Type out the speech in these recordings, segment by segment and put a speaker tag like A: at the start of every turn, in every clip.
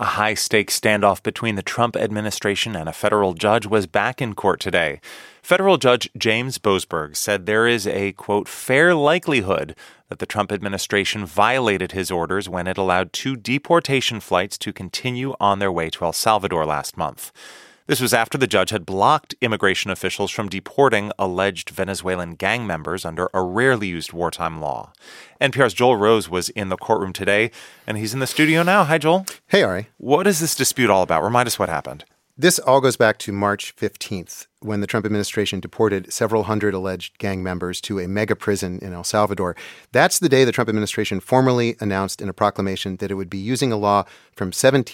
A: A high-stakes standoff between the Trump administration and a federal judge was back in court today. Federal Judge James Boasberg said there is a, quote, fair likelihood that the Trump administration violated his orders when it allowed 2 deportation flights to continue on their way to El Salvador last month. This was after the judge had blocked immigration officials from deporting alleged Venezuelan gang members under a rarely used wartime law. NPR's Joel Rose was in the courtroom today, and he's in the studio now. Hi, Joel.
B: Hey, Ari.
A: What is this dispute all about? Remind us what happened.
B: This all goes back to March 15th, when the Trump administration deported several hundred alleged gang members to a mega prison in El Salvador. That's the day the Trump administration formally announced in a proclamation that it would be using a law from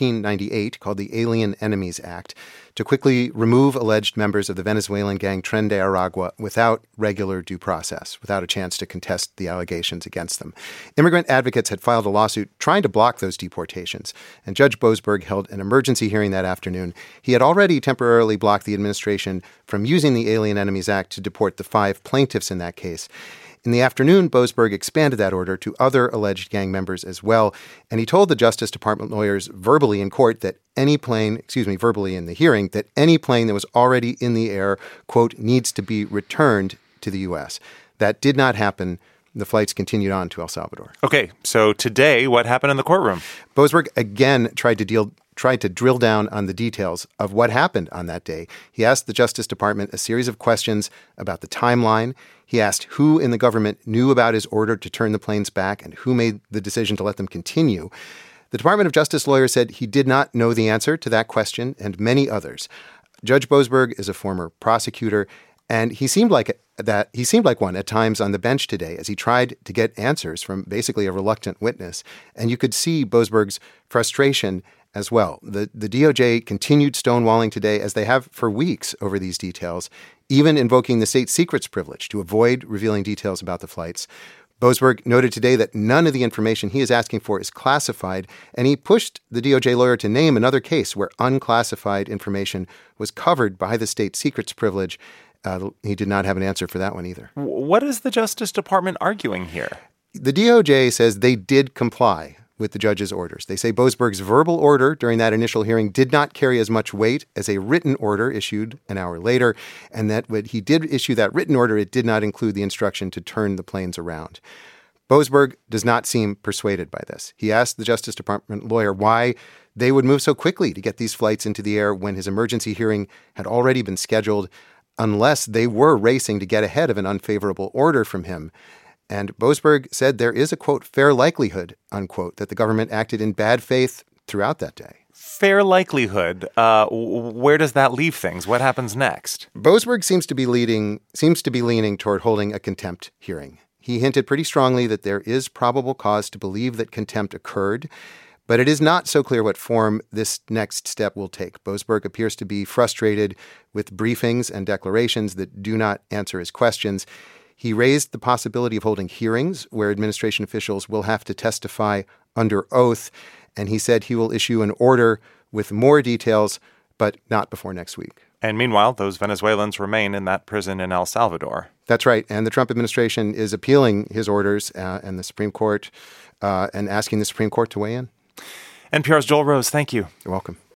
B: 1798 called the Alien Enemies Act to quickly remove alleged members of the Venezuelan gang Tren de Aragua without regular due process, without a chance to contest the allegations against them. Immigrant advocates had filed a lawsuit trying to block those deportations, and Judge Boasberg held an emergency hearing that afternoon. He had already temporarily blocked the administration from using the Alien Enemies Act to deport the 5 plaintiffs in that case. In the afternoon, Boasberg expanded that order to other alleged gang members as well, and he told the Justice Department lawyers verbally in court that verbally in the hearing, that any plane that was already in the air, quote, needs to be returned to the U.S. That did not happen. The flights continued on to El Salvador.
A: Okay, so today, what happened in the courtroom?
B: Boasberg again tried to drill down on the details of what happened on that day. He asked the Justice Department a series of questions about the timeline. He asked who in the government knew about his order to turn the planes back and who made the decision to let them continue. The Department of Justice lawyer said he did not know the answer to that question and many others. Judge Boasberg is a former prosecutor, and he seemed like one at times on the bench today as he tried to get answers from basically a reluctant witness. And you could see Boasberg's frustration as well. The DOJ continued stonewalling today, as they have for weeks, over these details, even invoking the state secrets privilege to avoid revealing details about the flights. Boasberg noted today that none of the information he is asking for is classified, and he pushed the DOJ lawyer to name another case where unclassified information was covered by the state secrets privilege. He did not have an answer for that one either.
A: What is the Justice Department arguing here?
B: The DOJ says they did comply with the judge's orders. They say Boasberg's verbal order during that initial hearing did not carry as much weight as a written order issued an hour later, and that when he did issue that written order, it did not include the instruction to turn the planes around. Boasberg does not seem persuaded by this. He asked the Justice Department lawyer why they would move so quickly to get these flights into the air when his emergency hearing had already been scheduled, unless they were racing to get ahead of an unfavorable order from him. And Boasberg said there is a, quote, fair likelihood, unquote, that the government acted in bad faith throughout that day.
A: Fair likelihood. Where does that leave things? What happens next?
B: Boasberg seems to be leaning toward holding a contempt hearing. He hinted pretty strongly that there is probable cause to believe that contempt occurred, but it is not so clear what form this next step will take. Boasberg appears to be frustrated with briefings and declarations that do not answer his questions. He raised the possibility of holding hearings where administration officials will have to testify under oath, and he said he will issue an order with more details, but not before next week.
A: And meanwhile, those Venezuelans remain in that prison in El Salvador.
B: That's right, and the Trump administration is appealing his orders and the Supreme Court and asking the Supreme Court to weigh in.
A: NPR's Joel Rose, thank you.
B: You're welcome.